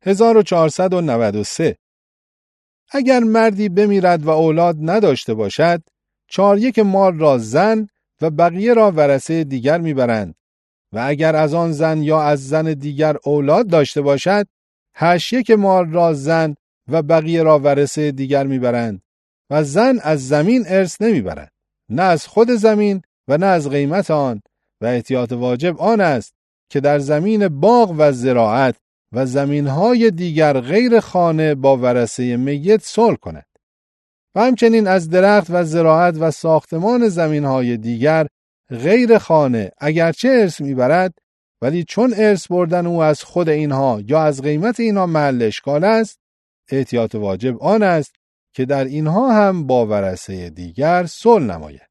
1493 اگر مردی بمیرد و اولاد نداشته باشد، 4/1 مال را زن و بقیه را ورثه دیگر میبرند و اگر از آن زن یا از زن دیگر اولاد داشته باشد، 8/1 مال را زن و بقیه را ورثه دیگر میبرند و زن از زمین ارث نمیبرد، نه از خود زمین و نه از قیمت آن، و احتیاط واجب آن است که در زمین باغ و زراعت و زمینهای دیگر غیر خانه با ورثه میت صلح کند. و همچنین از درخت و زراعت و ساختمان زمینهای دیگر غیر خانه اگرچه ارث میبرد، ولی چون ارث بردن او از خود اینها یا از قیمت اینها محل اشکال است، احتیاط واجب آن است که در اینها هم با ورثه دیگر صلح نماید.